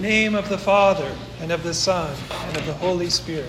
name of the Father, and of the Son, and of the Holy Spirit.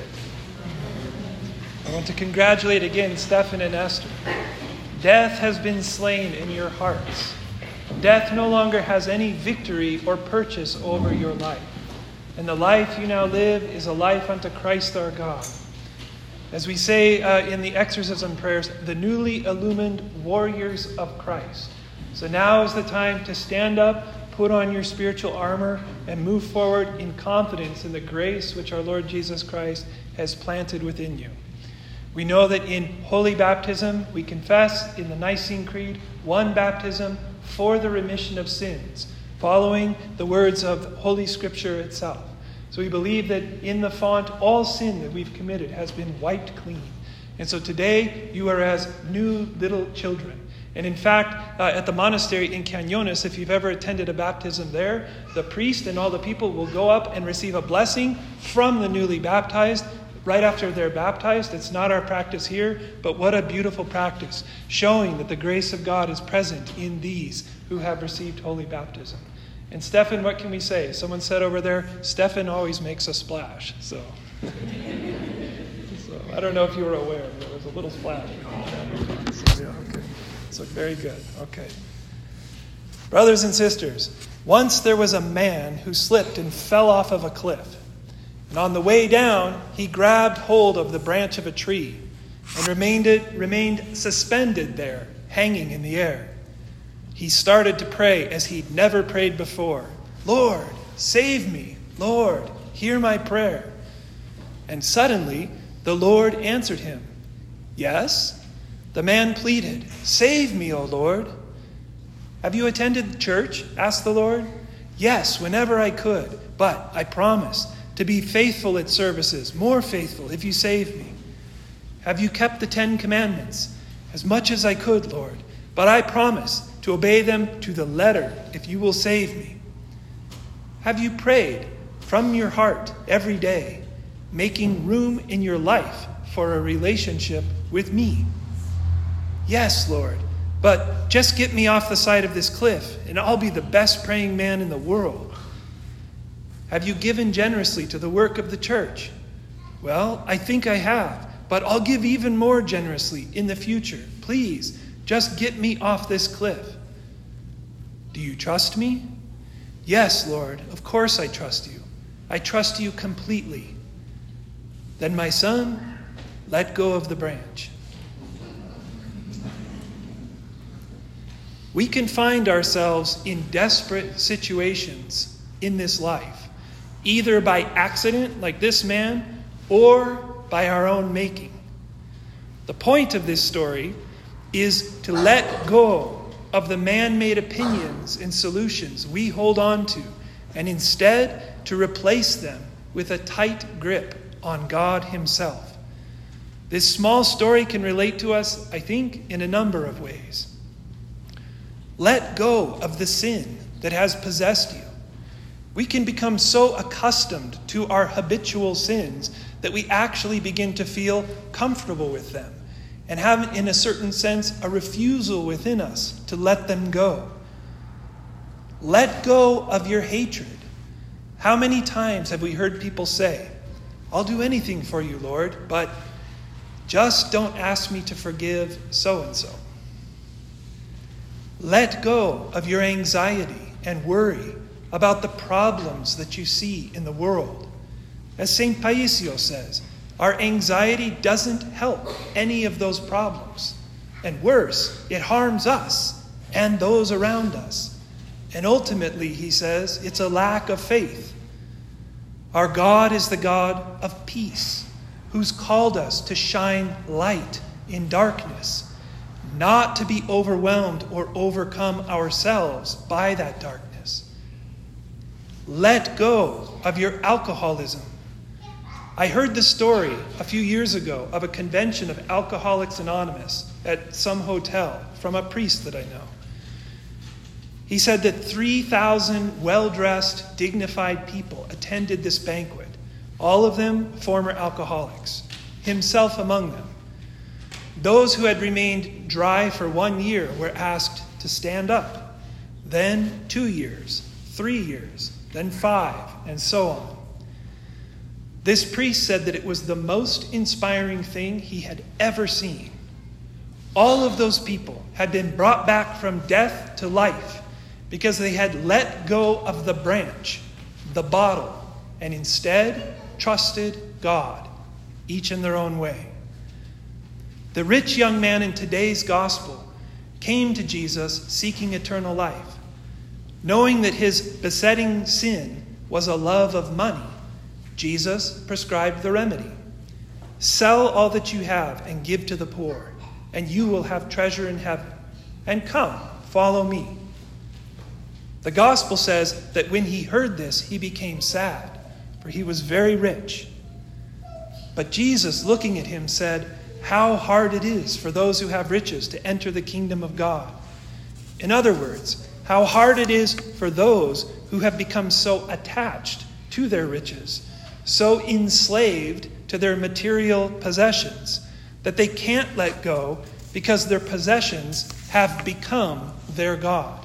I want to congratulate again Stephen and Esther. Death has been slain in your hearts. Death no longer has any victory or purchase over your life. And the life you now live is a life unto Christ our God. As we say in the exorcism prayers, the newly illumined warriors of Christ. So now is the time to stand up, put on your spiritual armor, and move forward in confidence in the grace which our Lord Jesus Christ has planted within you. We know that in holy baptism, we confess in the Nicene Creed, one baptism for the remission of sins, following the words of Holy Scripture itself. So we believe that in the font, all sin that we've committed has been wiped clean. And so today, you are as new little children. And in fact, at the monastery in Cañones, if you've ever attended a baptism there, the priest and all the people will go up and receive a blessing from the newly baptized right after they're baptized. It's not our practice here, but what a beautiful practice, showing that the grace of God is present in these who have received holy baptism. And Stephen, what can we say? Someone said over there, Stephen always makes a splash. So I don't know if you were aware, but there was a little splash. Okay. So very good. Okay. Brothers and sisters, once there was a man who slipped and fell off of a cliff. And on the way down, he grabbed hold of the branch of a tree and remained suspended there, hanging in the air. He started to pray as he'd never prayed before. Lord, save me. Lord, hear my prayer. And suddenly, the Lord answered him. Yes? The man pleaded, save me, O Lord. Have you attended church? Asked the Lord. Yes, whenever I could, but I promise to be faithful at services, more faithful if you save me. Have you kept the 10 commandments? As much as I could, Lord, but I promise to obey them to the letter if you will save me. Have you prayed from your heart every day, making room in your life for a relationship with me? Yes, Lord, but just get me off the side of this cliff and I'll be the best praying man in the world. Have you given generously to the work of the church? Well, I think I have, but I'll give even more generously in the future. Please, just get me off this cliff. Do you trust me? Yes, Lord, of course I trust you. I trust you completely. Then, my son, let go of the branch. We can find ourselves in desperate situations in this life, either by accident, like this man, or by our own making. The point of this story is to let go of the man-made opinions and solutions we hold on to, and instead to replace them with a tight grip on God Himself. This small story can relate to us, I think, in a number of ways. Let go of the sin that has possessed you. We can become so accustomed to our habitual sins that we actually begin to feel comfortable with them and have, in a certain sense, a refusal within us to let them go. Let go of your hatred. How many times have we heard people say, I'll do anything for you, Lord, but just don't ask me to forgive so-and-so. Let go of your anxiety and worry about the problems that you see in the world. As St. Paisios says, our anxiety doesn't help any of those problems. And worse, it harms us and those around us. And ultimately, he says, it's a lack of faith. Our God is the God of peace, who's called us to shine light in darkness, not to be overwhelmed or overcome ourselves by that darkness. Let go of your alcoholism. I heard the story a few years ago of a convention of Alcoholics Anonymous at some hotel from a priest that I know. He said that 3,000 well-dressed, dignified people attended this banquet, all of them former alcoholics, himself among them. Those who had remained dry for 1 year were asked to stand up, then 2 years, 3 years, then 5, and so on. This priest said that it was the most inspiring thing he had ever seen. All of those people had been brought back from death to life because they had let go of the branch, the bottle, and instead trusted God, each in their own way. The rich young man in today's gospel came to Jesus seeking eternal life. Knowing that his besetting sin was a love of money, Jesus prescribed the remedy. Sell all that you have and give to the poor, and you will have treasure in heaven. And come, follow me. The gospel says that when he heard this, he became sad, for he was very rich. But Jesus, looking at him, said, "How hard it is for those who have riches to enter the kingdom of God." In other words, how hard it is for those who have become so attached to their riches, so enslaved to their material possessions, that they can't let go because their possessions have become their God.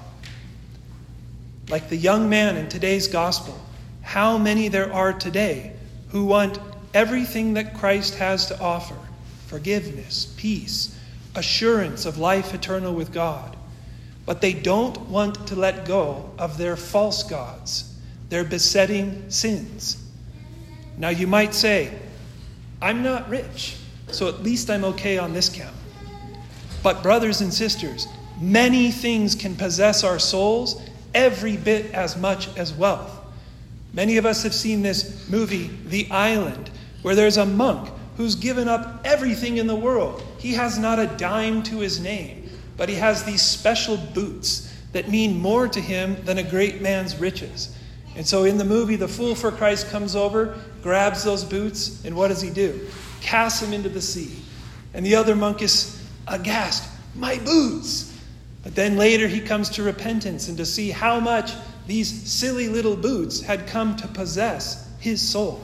Like the young man in today's gospel, how many there are today who want everything that Christ has to offer: forgiveness, peace, assurance of life eternal with God. But they don't want to let go of their false gods, their besetting sins. Now you might say, "I'm not rich, so at least I'm okay on this count." But brothers and sisters, many things can possess our souls every bit as much as wealth. Many of us have seen this movie, The Island, where there's a monk who's given up everything in the world. He has not a dime to his name, but he has these special boots that mean more to him than a great man's riches. And so in the movie, the fool for Christ comes over, grabs those boots, and what does he do? Casts them into the sea. And the other monk is aghast. "My boots!" But then later he comes to repentance and to see how much these silly little boots had come to possess his soul.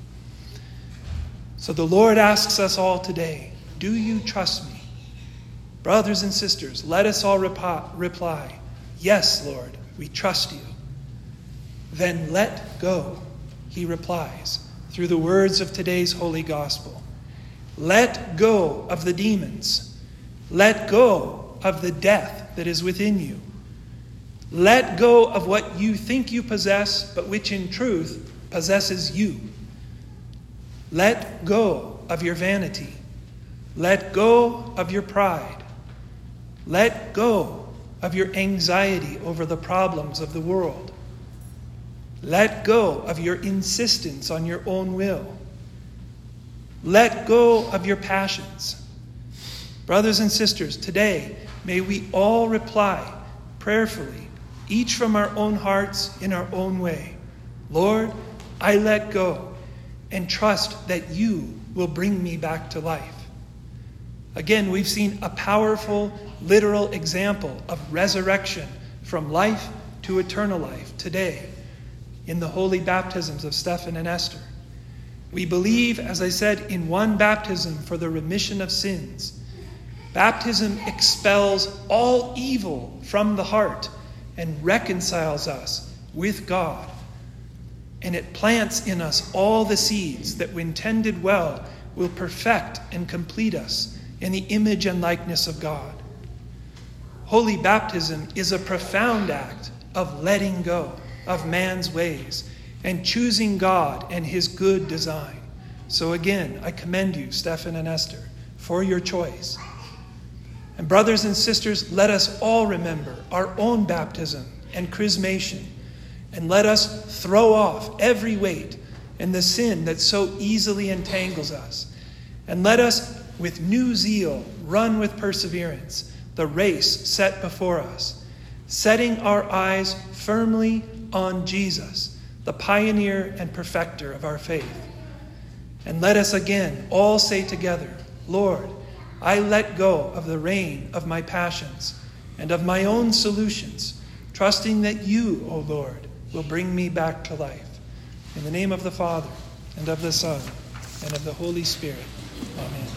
So the Lord asks us all today, do you trust me? Brothers and sisters, let us all reply, "Yes, Lord, we trust you." "Then let go," he replies through the words of today's holy gospel. Let go of the demons. Let go of the death that is within you. Let go of what you think you possess, but which in truth possesses you. Let go of your vanity. Let go of your pride. Let go of your anxiety over the problems of the world. Let go of your insistence on your own will. Let go of your passions. Brothers and sisters, today, may we all reply prayerfully, each from our own hearts in our own way. Lord, I let go and trust that you will bring me back to life. Again, we've seen a powerful, literal example of resurrection from life to eternal life today in the holy baptisms of Stephen and Esther. We believe, as I said, in one baptism for the remission of sins. Baptism expels all evil from the heart and reconciles us with God. And it plants in us all the seeds that, when tended well, will perfect and complete us in the image and likeness of God. Holy baptism is a profound act of letting go of man's ways and choosing God and his good design. So again, I commend you, Stephen and Esther, for your choice. And brothers and sisters, let us all remember our own baptism and chrismation, and let us throw off every weight and the sin that so easily entangles us. And let us, with new zeal, run with perseverance the race set before us, setting our eyes firmly on Jesus, the pioneer and perfecter of our faith. And let us again all say together, Lord, I let go of the reign of my passions and of my own solutions, trusting that you, O Lord, will bring me back to life. In the name of the Father, and of the Son, and of the Holy Spirit. Amen.